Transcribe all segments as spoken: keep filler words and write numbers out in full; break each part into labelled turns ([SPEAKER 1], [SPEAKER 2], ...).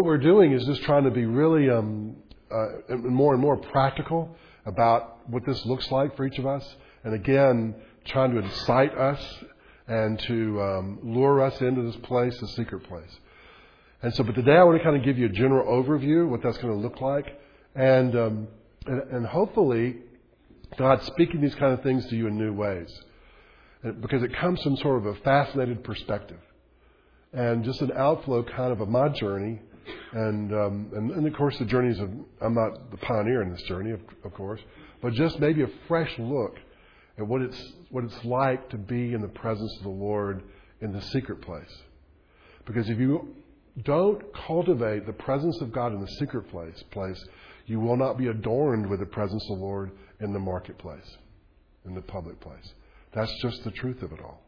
[SPEAKER 1] what we're doing is just trying to be really um, uh, more and more practical about what this looks like for each of us. And again, trying to incite us and to um, lure us into this place, the secret place. And so, but today I want to kind of give you a general overview of what that's going to look like. And, um, and, and hopefully, God's speaking these kind of things to you in new ways. Because it comes from sort of a fascinated perspective. And just an outflow kind of of my journey. And, um, and, and of course, the journeys of, I'm not the pioneer in this journey, of, of course. But just maybe a fresh look at what it's what it's like to be in the presence of the Lord in the secret place. Because if you don't cultivate the presence of God in the secret place, place, you will not be adorned with the presence of the Lord in the marketplace, in the public place. That's just the truth of it all.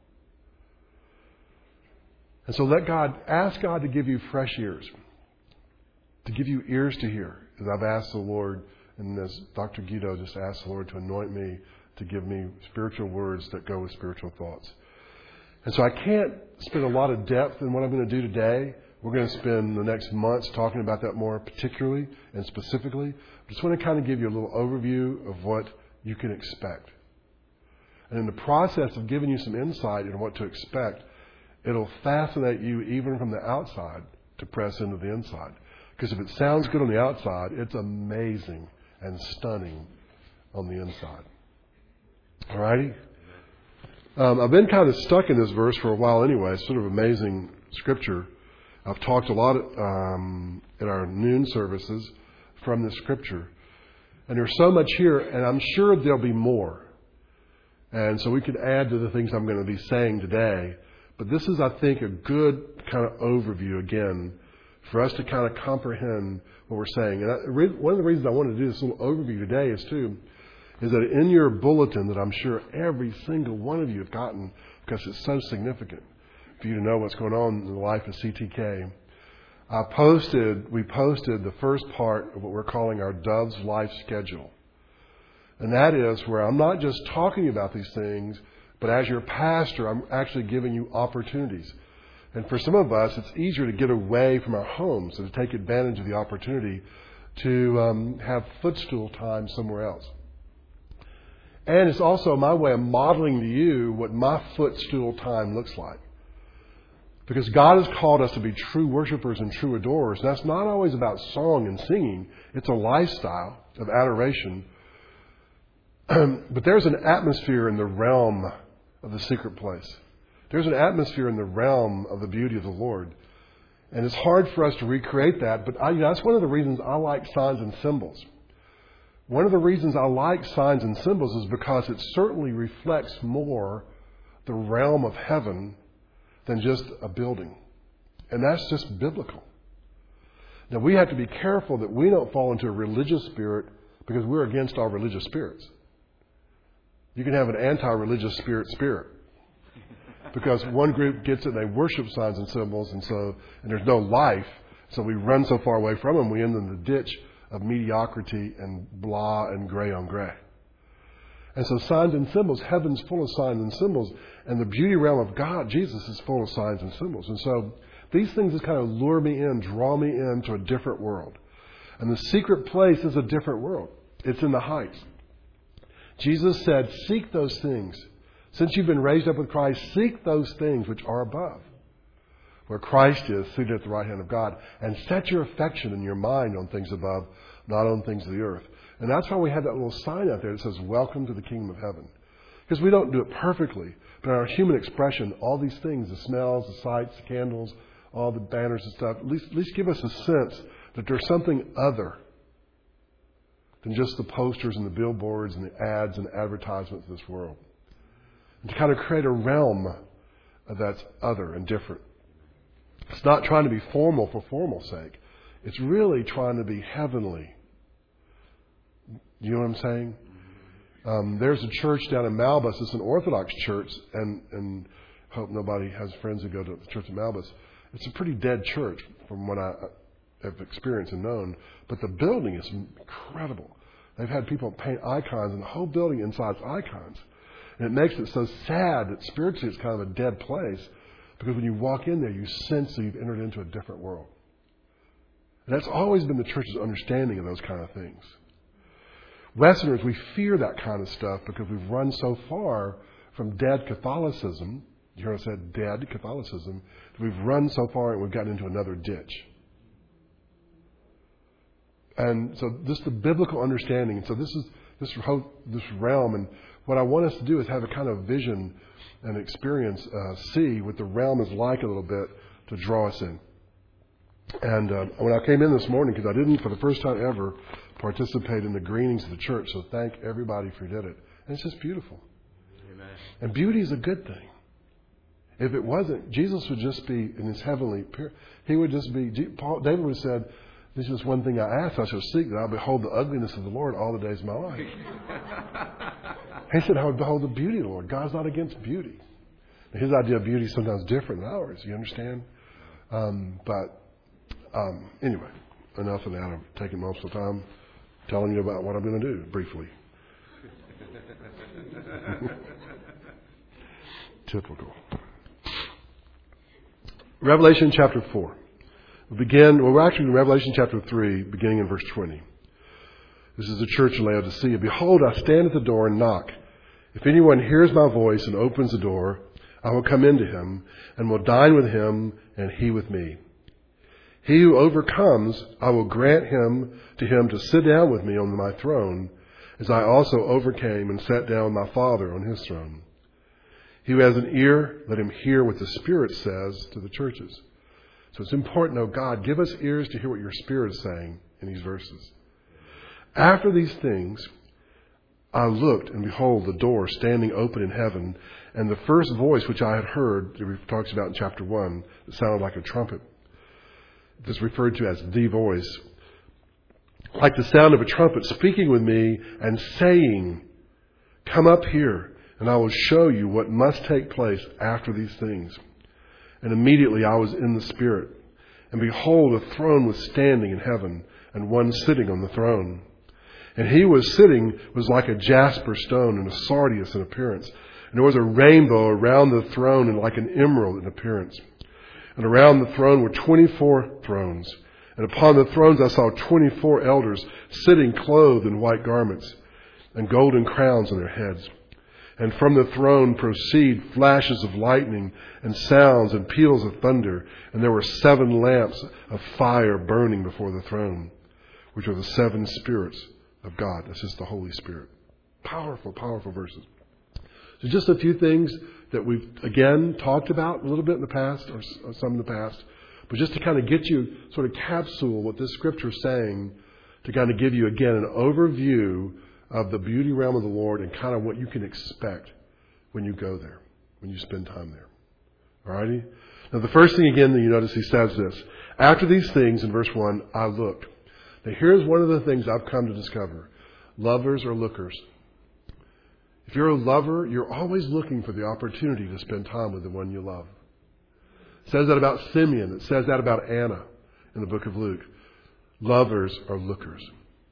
[SPEAKER 1] And so let God, ask God to give you fresh ears, to give you ears to hear. As I've asked the Lord, and as Doctor Guido just asked the Lord to anoint me, to give me spiritual words that go with spiritual thoughts. And so I can't spend a lot of depth in what I'm going to do today. We're going to spend the next months talking about that more particularly and specifically. I just want to kind of give you a little overview of what you can expect. And in the process of giving you some insight into what to expect, it'll fascinate you even from the outside to press into the inside. Because if it sounds good on the outside, it's amazing and stunning on the inside. Alrighty? Um, I've been kind of stuck in this verse for a while anyway. It's sort of amazing scripture. I've talked a lot um, in our noon services from this scripture. And there's so much here, and I'm sure there'll be more. And so we could add to the things I'm going to be saying today. But this is, I think, a good kind of overview, again, for us to kind of comprehend what we're saying. And I, one of the reasons I wanted to do this little overview today is, too, is that in your bulletin that I'm sure every single one of you have gotten, because it's so significant for you to know what's going on in the life of C T K, I posted, we posted the first part of what we're calling our Dove's Life Schedule. And that is where I'm not just talking about these things, but as your pastor, I'm actually giving you opportunities. And for some of us, it's easier to get away from our homes and to take advantage of the opportunity to um, have footstool time somewhere else. And it's also my way of modeling to you what my footstool time looks like. Because God has called us to be true worshipers and true adorers. And that's not always about song and singing. It's a lifestyle of adoration. But there's an atmosphere in the realm of the secret place. There's an atmosphere in the realm of the beauty of the Lord. And it's hard for us to recreate that. But I, you know, that's one of the reasons I like signs and symbols. One of the reasons I like signs and symbols is because it certainly reflects more the realm of heaven than just a building. And that's just biblical. Now, we have to be careful that we don't fall into a religious spirit because we're against all religious spirits. You can have an anti-religious spirit spirit. Because one group gets it and they worship signs and symbols, and so and there's no life, so we run so far away from them, we end in the ditch of mediocrity and blah and gray on gray. And so signs and symbols, heaven's full of signs and symbols, and the beauty realm of God, Jesus, is full of signs and symbols. And so these things just kind of lure me in, draw me into a different world. And the secret place is a different world. It's in the heights. Jesus said, seek those things. Since you've been raised up with Christ, seek those things which are above, where Christ is seated at the right hand of God, and set your affection and your mind on things above, not on things of the earth. And that's why we have that little sign out there that says, welcome to the kingdom of heaven. Because we don't do it perfectly, but in our human expression, all these things, the smells, the sights, the candles, all the banners and stuff, at least, at least give us a sense that there's something other than just the posters and the billboards and the ads and advertisements of this world. And to kind of create a realm that's other and different. It's not trying to be formal for formal's sake. It's really trying to be heavenly. You know what I'm saying? Um, there's a church down in Malbus. It's an Orthodox church, and and hope nobody has friends who go to the church in Malbus. It's a pretty dead church from what I have experienced and known. But the building is incredible. They've had people paint icons, and the whole building inside is icons. And it makes it so sad that spiritually it's kind of a dead place, because when you walk in there, you sense that you've entered into a different world. And that's always been the church's understanding of those kind of things. Westerners, we fear that kind of stuff because we've run so far from dead Catholicism. You heard I said dead Catholicism. We've run so far and we've gotten into another ditch. And so this is the biblical understanding. And so this is this whole, this realm. And what I want us to do is have a kind of vision and experience, uh, see what the realm is like a little bit to draw us in. And uh, when I came in this morning, because I didn't for the first time ever participate in the greetings of the church, so thank everybody for who did it. And it's just beautiful. Amen. And beauty is a good thing. If it wasn't, Jesus would just be in his heavenly, he would just be, Paul, David would have said, this is one thing I ask, I shall seek, that I behold the ugliness of the Lord all the days of my life. He said, I would behold the beauty of the Lord. God's not against beauty. His idea of beauty is sometimes different than ours, you understand? Um, but um, anyway, enough of that. I'm taking most of the time telling you about what I'm going to do, briefly. Typical. Revelation chapter four. We begin, well, we're actually in Revelation chapter three, beginning in verse twenty. This is the church of Laodicea. Behold, I stand at the door and knock. If anyone hears my voice and opens the door, I will come into him and will dine with him and he with me. He who overcomes, I will grant him to him to sit down with me on my throne, as I also overcame and sat down with my Father on his throne. He who has an ear, let him hear what the Spirit says to the churches. So it's important, oh God, give us ears to hear what your Spirit is saying in these verses. After these things, I looked, and behold, the door standing open in heaven, and the first voice which I had heard, it talks about in chapter one, it sounded like a trumpet. This is referred to as the voice, like the sound of a trumpet speaking with me and saying, come up here, and I will show you what must take place after these things. And immediately I was in the Spirit, and behold, a throne was standing in heaven, and one sitting on the throne. And he who was sitting was like a jasper stone and a sardius in appearance. And there was a rainbow around the throne and like an emerald in appearance. And around the throne were twenty-four thrones. And upon the thrones I saw twenty-four elders sitting clothed in white garments and golden crowns on their heads. And from the throne proceed flashes of lightning and sounds and peals of thunder. And there were seven lamps of fire burning before the throne, which are the seven spirits of God. This is the Holy Spirit. Powerful, powerful verses. So just a few things that we've, again, talked about a little bit in the past, or some in the past. But just to kind of get you, sort of capsule what this scripture is saying, to kind of give you, again, an overview of the beauty realm of the Lord and kind of what you can expect when you go there, when you spend time there. Alrighty? Now the first thing again that you notice, he says this. After these things, in verse one, I looked. Now here's one of the things I've come to discover. Lovers are lookers. If you're a lover, you're always looking for the opportunity to spend time with the one you love. It says that about Simeon. It says that about Anna in the book of Luke. Lovers are lookers.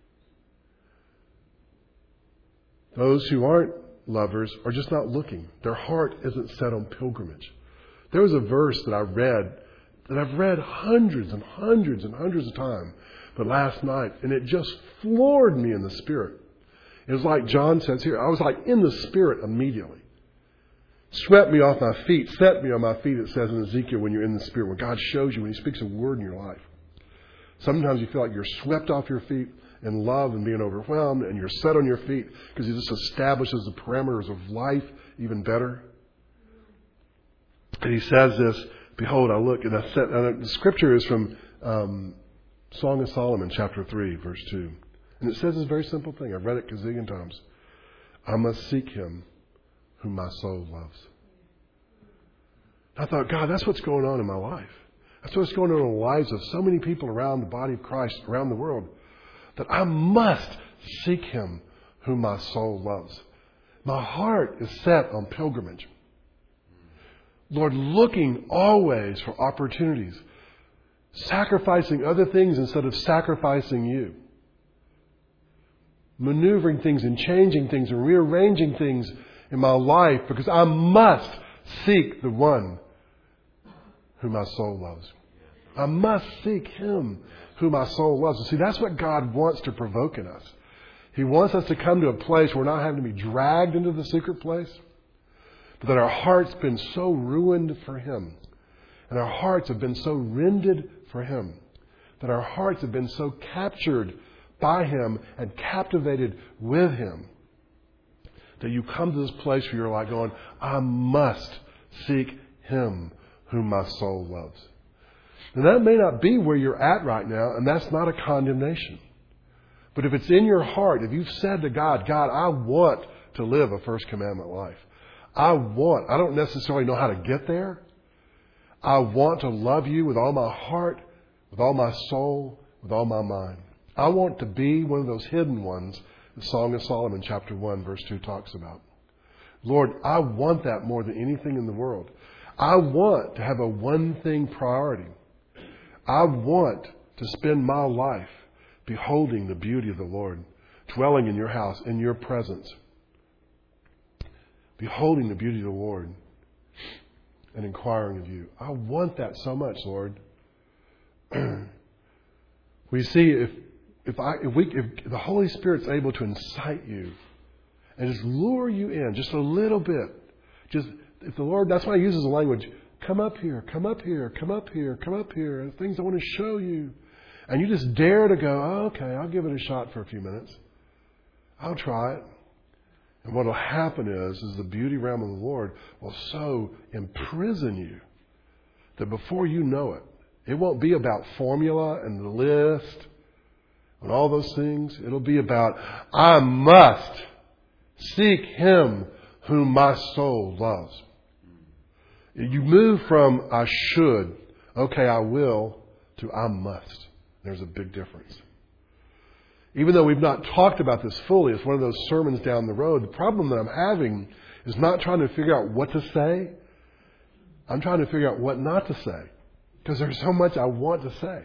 [SPEAKER 1] Those who aren't lovers are just not looking. Their heart isn't set on pilgrimage. There was a verse that I read, that I've read hundreds and hundreds and hundreds of times, but last night, and it just floored me in the Spirit. It was like John says here, I was like in the Spirit immediately. Swept me off my feet, set me on my feet, it says in Ezekiel, when you're in the Spirit, when God shows you, when He speaks a word in your life. Sometimes you feel like you're swept off your feet in love and being overwhelmed, and you're set on your feet because He just establishes the parameters of life even better. And He says this, behold, I look, and I said, and the scripture is from um, Song of Solomon, chapter three, verse two. And it says this very simple thing. I've read it a gazillion times. I must seek Him whom my soul loves. I thought, God, that's what's going on in my life. That's what's going on in the lives of so many people around the body of Christ, around the world, that I must seek Him whom my soul loves. My heart is set on pilgrimage. Lord, looking always for opportunities, sacrificing other things instead of sacrificing You. Maneuvering things and changing things and rearranging things in my life because I must seek the one whom my soul loves. I must seek Him who my soul loves. And see, that's what God wants to provoke in us. He wants us to come to a place where we're not having to be dragged into the secret place, but that our heart's been so ruined for Him, and our hearts have been so rended for Him, that our hearts have been so captured by Him and captivated with Him, that you come to this place where you're like going, I must seek Him whom my soul loves. And that may not be where you're at right now, and that's not a condemnation. But if it's in your heart, if you've said to God, God, I want to live a first commandment life. I want, I don't necessarily know how to get there. I want to love you with all my heart, with all my soul, with all my mind. I want to be one of those hidden ones the Song of Solomon chapter one verse two talks about. Lord, I want that more than anything in the world. I want to have a one thing priority. I want to spend my life beholding the beauty of the Lord, dwelling in your house, in your presence, beholding the beauty of the Lord and inquiring of you. I want that so much, Lord. We see if if I if we if the Holy Spirit's able to incite you and just lure you in just a little bit, just if the Lord, that's why He uses the language, come up here, come up here, come up here, come up here, and things I want to show you. And you just dare to go, oh, okay, I'll give it a shot for a few minutes. I'll try it. And what will happen is, is the beauty realm of the Lord will so imprison you that before you know it, it won't be about formula and the list and all those things. It'll be about, I must seek Him whom my soul loves. You move from I should, okay, I will, to I must. There's a big difference. Even though we've not talked about this fully, it's one of those sermons down the road. The problem that I'm having is not trying to figure out what to say. I'm trying to figure out what not to say. Because there's so much I want to say.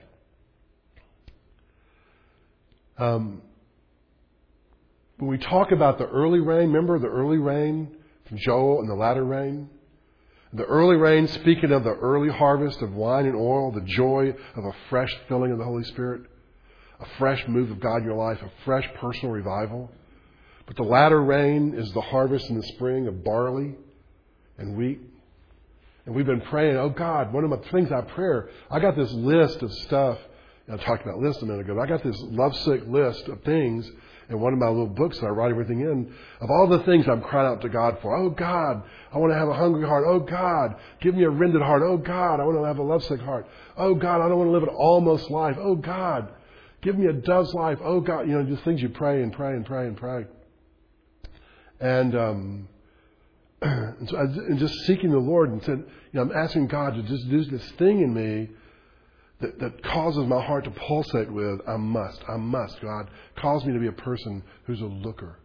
[SPEAKER 1] Um, when we talk about the early rain, remember the early rain from Joel and the latter rain? The early rain, speaking of the early harvest of wine and oil, the joy of a fresh filling of the Holy Spirit, a fresh move of God in your life, a fresh personal revival. But the latter rain is the harvest in the spring of barley and wheat. And we've been praying, oh God, one of the things I pray, I got this list of stuff, I talked about lists a minute ago, but I got this lovesick list of things in one of my little books that I write everything in, of all the things I'm crying out to God for. Oh God, I want to have a hungry heart. Oh God, give me a rended heart. Oh God, I want to have a lovesick heart. Oh God, I don't want to live an almost life. Oh God, give me a dove's life. Oh God, you know, just things you pray and pray and pray and pray. And, um, and, so I, and just seeking the Lord and said, you know, I'm asking God to just do this thing in me That, that causes my heart to pulsate with, I must, I must, God. Cause me to be a person who's a looker.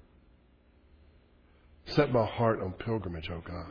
[SPEAKER 1] Set my heart on pilgrimage, oh God.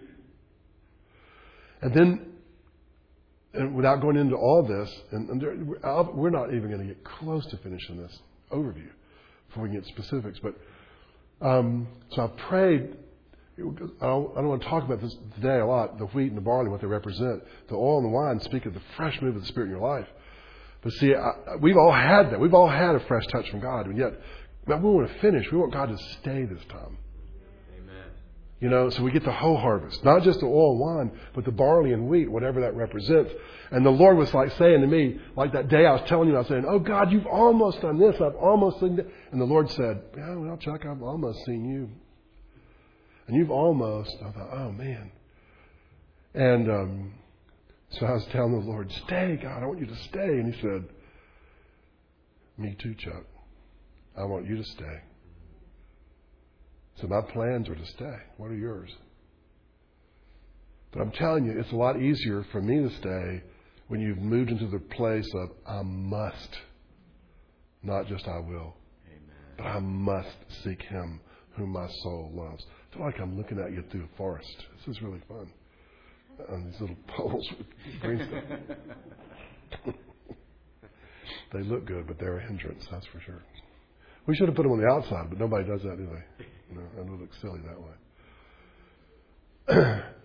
[SPEAKER 1] And then, and without going into all this, and, and there, we're not even going to get close to finishing this overview before we can get specifics. But um, so I prayed. I don't, I don't want to talk about this today a lot, the wheat and the barley, what they represent. The oil and the wine speak of the fresh move of the Spirit in your life. But see, I, we've all had that. We've all had a fresh touch from God. And yet, we want to finish. We want God to stay this time.
[SPEAKER 2] Amen.
[SPEAKER 1] You know, so we get the whole harvest. Not just the oil and wine, but the barley and wheat, whatever that represents. And the Lord was like saying to me, like that day I was telling you, I was saying, oh God, you've almost done this. I've almost seen that. And the Lord said, yeah, well, Chuck, I've almost seen you. And you've almost, I thought, oh man. And um, so I was telling the Lord, stay, God, I want you to stay. And He said, me too, Chuck. I want you to stay. So my plans are to stay. What are yours? But I'm telling you, it's a lot easier for me to stay when you've moved into the place of I must, not just I will.
[SPEAKER 2] Amen.
[SPEAKER 1] But I must seek Him whom my soul loves. I feel like I'm looking at you through a forest. This is really fun. On these little poles with green stuff. They look good, but they're a hindrance, that's for sure. We should have put them on the outside, but nobody does that, do they? You know, and it looks silly that way.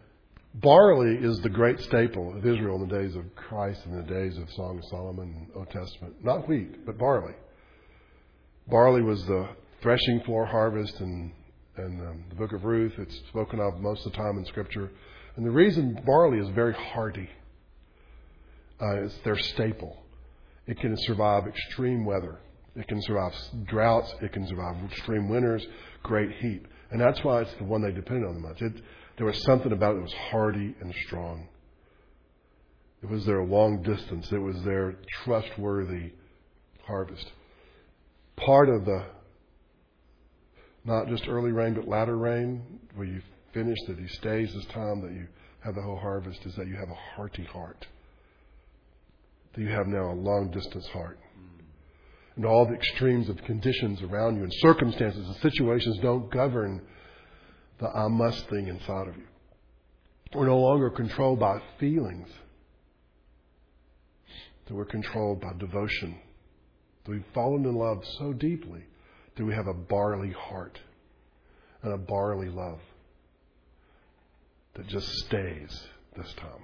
[SPEAKER 1] Barley is the great staple of Israel in the days of Christ and the days of Song of Solomon, Old Testament. Not wheat, but barley. Barley was the threshing floor harvest in, in um, the book of Ruth. It's spoken of most of the time in Scripture. And the reason barley is very hardy, uh, it's their staple. It can survive extreme weather. It can survive droughts. It can survive extreme winters, great heat. And that's why it's the one they depended on the most. It, there was something about it that was hardy and strong. It was their long distance. It was their trustworthy harvest. Part of the, not just early rain, but latter rain, where you finish, that He stays this time, that you have the whole harvest, is that you have a hearty heart. That you have now a long distance heart. And all the extremes of conditions around you and circumstances and situations don't govern the I must thing inside of you. We're no longer controlled by feelings. That we're controlled by devotion. That we've fallen in love so deeply that we have a barley heart and a barley love that just stays this time.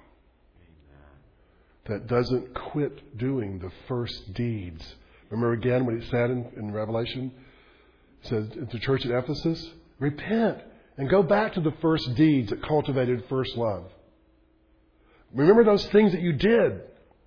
[SPEAKER 1] That doesn't quit doing the first deeds. Remember again what He said in, in Revelation? It says to the church at Ephesus, repent and go back to the first deeds that cultivated first love. Remember those things that you did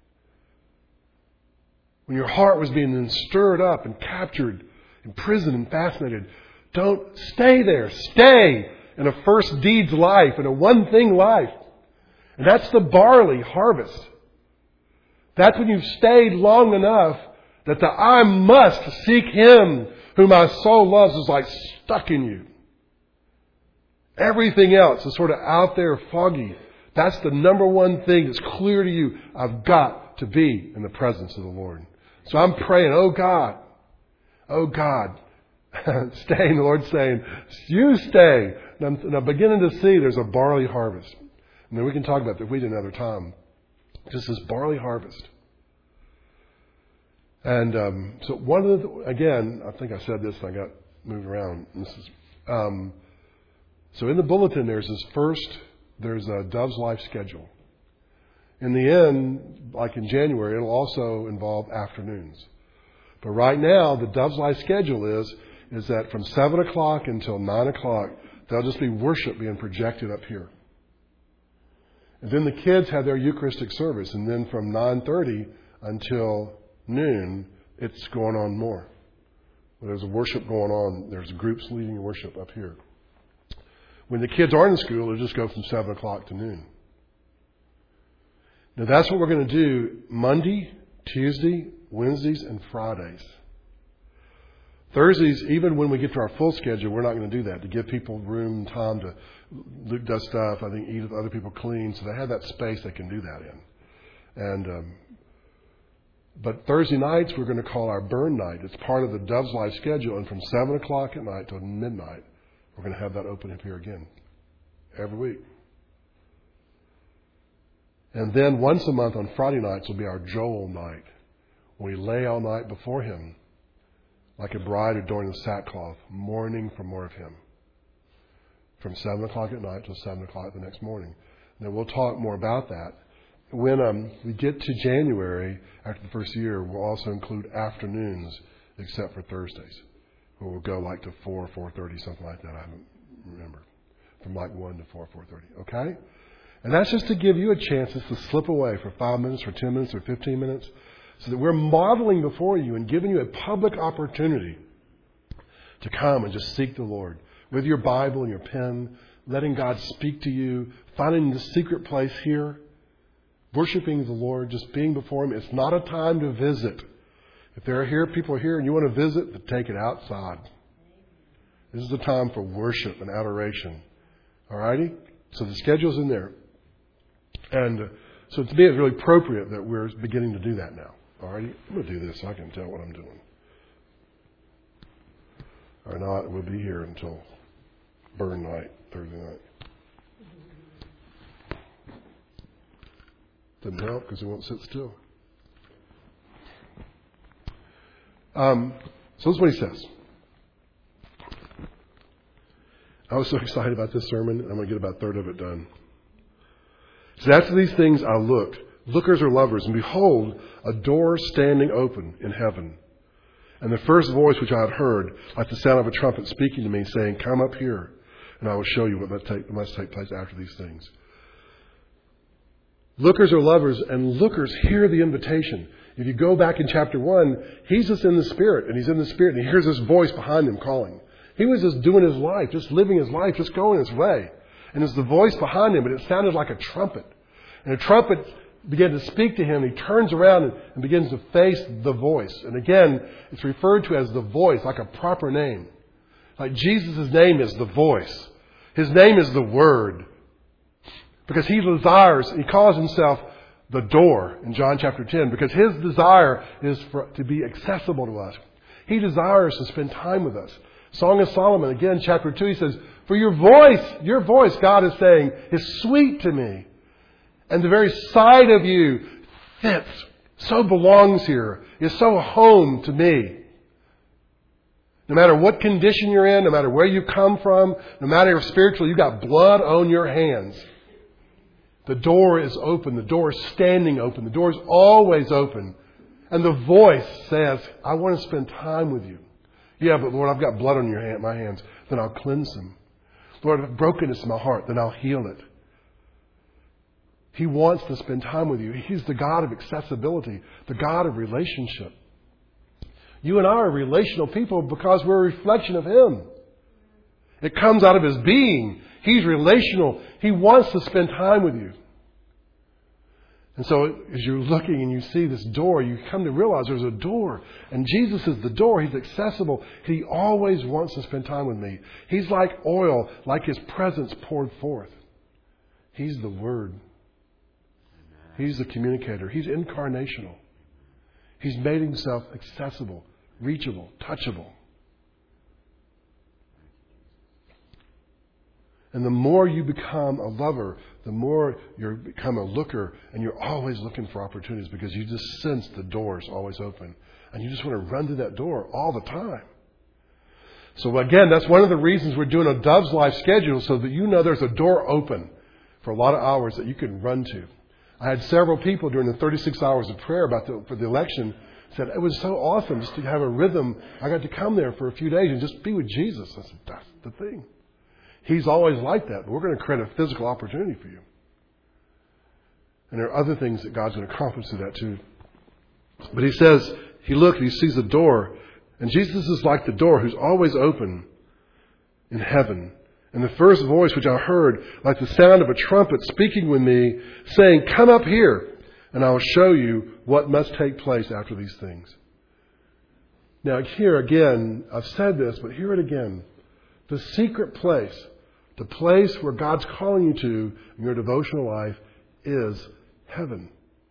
[SPEAKER 1] when your heart was being stirred up and captured, imprisoned and fascinated. Don't stay there. Stay in a first deeds life, in a one thing life. And that's the barley harvest. That's when you've stayed long enough that the I must seek Him whom my soul loves is like stuck in you. Everything else is sort of out there foggy. That's the number one thing that's clear to you. I've got to be in the presence of the Lord. So I'm praying, oh God, oh God, staying, the Lord's saying, you stay. And I'm, and I'm beginning to see there's a barley harvest. And then we can talk about the wheat another time. Just this barley harvest. And um, so one of the, again, I think I said this and I got moved around. This is, um, so in the bulletin there's this first, there's a Dove's Life schedule. In the end, like in January, it'll also involve afternoons. But right now, the Dove's Life schedule is, is that from seven o'clock until nine o'clock, there'll just be worship being projected up here. And then the kids have their Eucharistic service. And then from nine thirty until noon, it's going on more. There's a worship going on. There's groups leading worship up here. When the kids aren't in school, they'll just go from seven o'clock to noon. Now that's what we're going to do Monday, Tuesday, Wednesdays, and Fridays. Thursdays, even when we get to our full schedule, we're not going to do that. To give people room and time to Luke does stuff. I think Edith, other people clean. So they have that space they can do that in. And um, But Thursday nights, we're going to call our burn night. It's part of the Dove's Life schedule. And from seven o'clock at night till midnight, we're going to have that open up here again. Every week. And then once a month on Friday nights will be our Joel night. We lay all night before Him like a bride adorning the sackcloth, mourning for more of Him. From seven o'clock at night till seven o'clock the next morning. Now we'll talk more about that. When um, we get to January, after the first year, we'll also include afternoons except for Thursdays. Where we'll go like to four, four thirty, something like that. I haven't remembered. From like one to four, four thirty. Okay? And that's just to give you a chance to slip away for five minutes or ten minutes or fifteen minutes. So that we're modeling before you and giving you a public opportunity to come and just seek the Lord. With your Bible and your pen, letting God speak to you, finding the secret place here, worshiping the Lord, just being before Him. It's not a time to visit. If there are here people here and you want to visit, then take it outside. This is the time for worship and adoration. All righty? So the schedule's in there. And uh, so to me, it's really appropriate that we're beginning to do that now. All righty? I'm going to do this so I can tell what I'm doing. Or not, we'll be here until burn night, Thursday night. Doesn't help because it won't sit still. Um, so this is what he says. I was so excited about this sermon. I'm going to get about a third of it done. So after these things I looked, lookers are lovers, and behold, a door standing open in heaven. And the first voice which I had heard, like the sound of a trumpet speaking to me, saying, come up here, and I will show you what must take, must take place after these things. Lookers are lovers, and lookers hear the invitation. If you go back in chapter one, he's just in the Spirit, and he's in the Spirit, and he hears this voice behind him calling. He was just doing his life, just living his life, just going his way. And there's the voice behind him, but it sounded like a trumpet. And a trumpet began to speak to him. He turns around and, and begins to face the voice. And again, it's referred to as the voice, like a proper name. Like Jesus' name is the voice. His name is the Word. Because he desires, he calls himself the door in John chapter ten, because his desire is for, to be accessible to us. He desires to spend time with us. Song of Solomon, again, chapter two, he says, for your voice, your voice, God is saying, is sweet to me. And the very sight of you fits, so belongs here, is so home to me. No matter what condition you're in, no matter where you come from, no matter if spiritually you've got blood on your hands, the door is open. The door is standing open. The door is always open. And the voice says, I want to spend time with you. Yeah, but Lord, I've got blood on your hand, my hands. Then I'll cleanse them. Lord, I've brokenness in my heart. Then I'll heal it. He wants to spend time with you. He's the God of accessibility, the God of relationship. You and I are relational people because we're a reflection of Him. It comes out of His being. He's relational. He wants to spend time with you. And so as you're looking and you see this door, you come to realize there's a door. And Jesus is the door. He's accessible. He always wants to spend time with me. He's like oil, like His presence poured forth. He's the Word. He's the communicator. He's incarnational. He's made Himself accessible, reachable, touchable. And the more you become a lover, the more you become a looker, and you're always looking for opportunities because you just sense the door's always open. And you just want to run to that door all the time. So again, that's one of the reasons we're doing a Dove's Life schedule, so that you know there's a door open for a lot of hours that you can run to. I had several people during the thirty-six hours of prayer about the, for the election said, it was so awesome just to have a rhythm. I got to come there for a few days and just be with Jesus. I said, that's the thing. He's always like that, but we're going to create a physical opportunity for you. And there are other things that God's going to accomplish through that too. But He says, He looked, He sees the door, and Jesus is like the door who's always open in heaven. And the first voice which I heard, like the sound of a trumpet speaking with me, saying, come up here, and I will show you what must take place after these things. Now here again, I've said this, but hear it again. The secret place, the place where God's calling you to in your devotional life is heaven.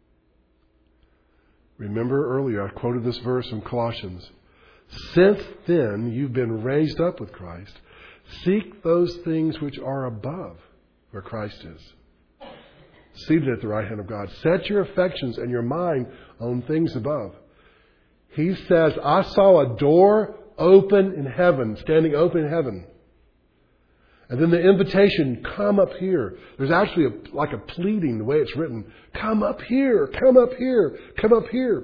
[SPEAKER 1] Remember earlier, I quoted this verse from Colossians. Since then, you've been raised up with Christ. Seek those things which are above, where Christ is, seated at the right hand of God. Set your affections and your mind on things above. He says, I saw a door open in heaven, standing open in heaven. And then the invitation, come up here. There's actually a, like a pleading, the way it's written. Come up here, come up here, come up here.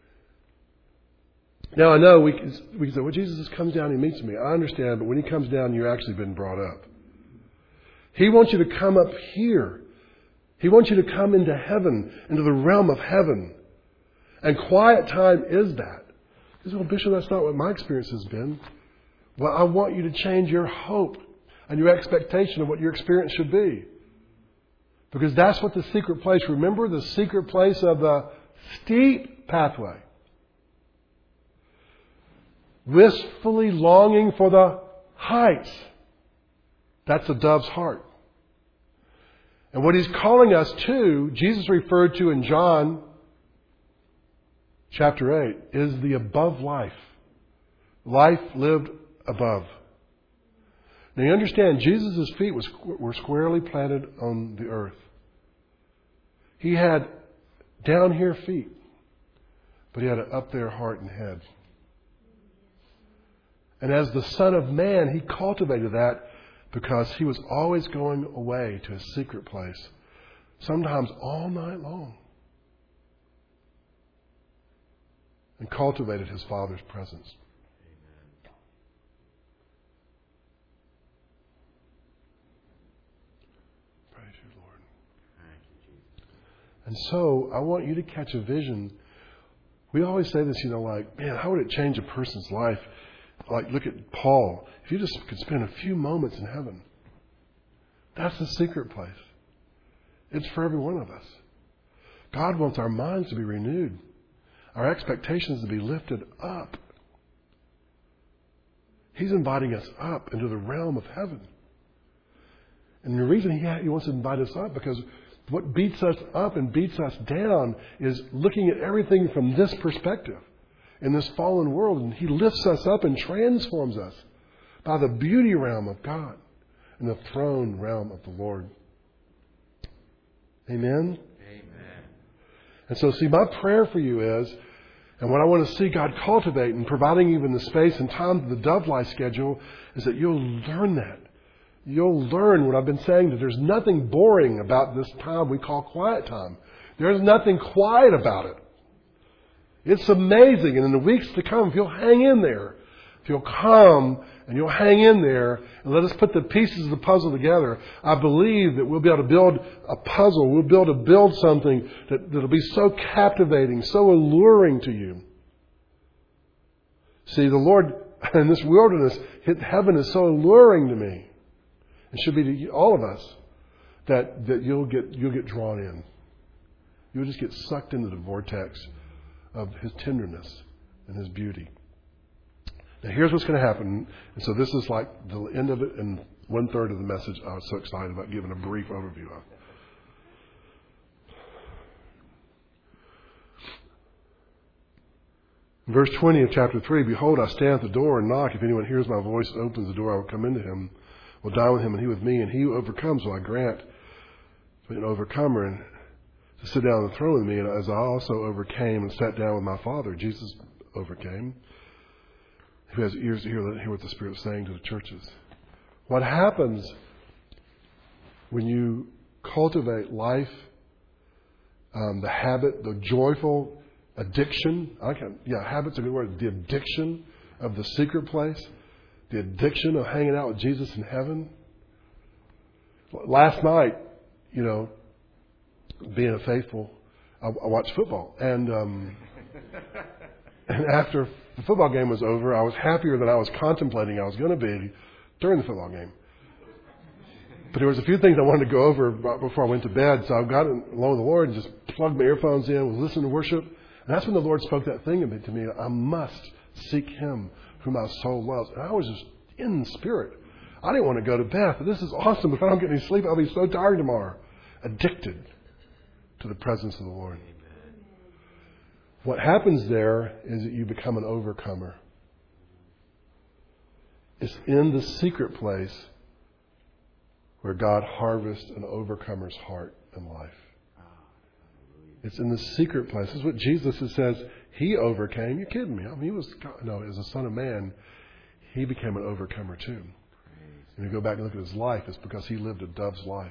[SPEAKER 1] Now I know we can, we can say, well, Jesus just comes down and He meets me. I understand, but when He comes down, you've actually been brought up. He wants you to come up here. He wants you to come into heaven, into the realm of heaven. And quiet time is that. He says, well, Bishop, that's not what my experience has been. Well, I want you to change your hope and your expectation of what your experience should be. Because that's what the secret place, remember the secret place of the steep pathway. Wistfully longing for the heights. That's a dove's heart. And what He's calling us to, Jesus referred to in John chapter eight, is the above life. Life lived above. Now you understand, Jesus' feet was, were squarely planted on the earth. He had down here feet, but He had an up there heart and head. And as the Son of Man, He cultivated that because He was always going away to a secret place sometimes all night long, and cultivated his Father's presence. Amen. Praise you, Lord. Thank you, Jesus. And so I want you to catch a vision. We always say this, you know, like, man, how would it change a person's life? Like, look at Paul. If you just could spend a few moments in heaven, that's the secret place. It's for every one of us. God wants our minds to be renewed, our expectations to be lifted up. He's inviting us up into the realm of heaven. And the reason he, he wants to invite us up, because what beats us up and beats us down is looking at everything from this perspective in this fallen world. And he lifts us up and transforms us by the beauty realm of God and the throne realm of the Lord. Amen? Amen. And so, see, my prayer for you is, and what I want to see God cultivate and providing even the space and time of the Dove Life schedule, is that you'll learn that. You'll learn what I've been saying, that there's nothing boring about this time we call quiet time. There's nothing quiet about it. It's amazing. And in the weeks to come, if you'll hang in there, if you'll come and you'll hang in there and let us put the pieces of the puzzle together, I believe that we'll be able to build a puzzle. We'll be able to build something that, that'll be so captivating, so alluring to you. See, the Lord in this wilderness, heaven is so alluring to me. It should be to all of us that, that you'll get you'll get drawn in. You'll just get sucked into the vortex of His tenderness and His beauty. Now here's what's going to happen. And so this is like the end of it and one third of the message I was so excited about giving a brief overview of. In verse twenty of chapter three, behold, I stand at the door and knock. If anyone hears my voice and opens the door, I will come into him, will dine with him and he with me, and he who overcomes will I grant to be an overcomer and to sit down on the throne with me, and as I also overcame and sat down with my Father. Jesus overcame. Who has ears to hear, let him hear what the Spirit is saying to the churches. What happens when you cultivate life, um, the habit, the joyful addiction, I can, yeah, habit's a good word, the addiction of the secret place, the addiction of hanging out with Jesus in heaven. Last night, you know, being a faithful, I, I watched football, and um, and after the football game was over, I was happier than I was contemplating I was going to be during the football game. But there was a few things I wanted to go over before I went to bed, so I got along with the Lord and just plugged my earphones in, was listening to worship, and that's when the Lord spoke that thing to me. I must seek Him whom my soul loves. And I was just in spirit. I didn't want to go to bed. This is awesome. If I don't get any sleep, I'll be so tired tomorrow. Addicted to the presence of the Lord. What happens there is that you become an overcomer. It's in the secret place where God harvests an overcomer's heart and life. It's in the secret place. This is what Jesus says. He overcame. You're kidding me. I mean, he was, no, as a son of man, he became an overcomer too. And you go back and look at his life, it's because he lived a dove's life.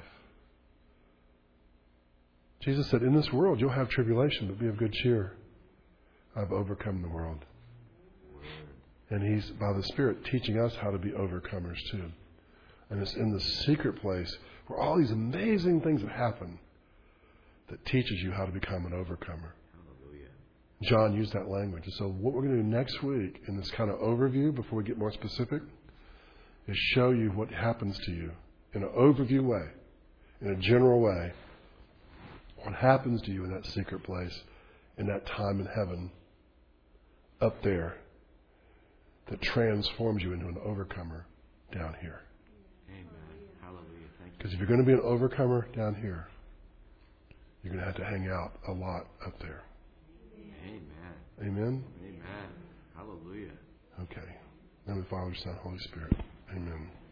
[SPEAKER 1] Jesus said, in this world you'll have tribulation, but be of good cheer. I've overcome the world. And He's, by the Spirit, teaching us how to be overcomers too. And it's in the secret place where all these amazing things that happen that teaches you how to become an overcomer. Hallelujah. John used that language. And so what we're going to do next week in this kind of overview, before we get more specific, is show you what happens to you in an overview way, in a general way, what happens to you in that secret place, in that time in heaven, up there, that transforms you into an overcomer down here. Amen. Hallelujah. Thank you. Because if you're going to be an overcomer down here, you're going to have to hang out a lot up there. Amen. Amen? Amen. Hallelujah. Okay. In the name of the Father, Son, Holy Spirit. Amen.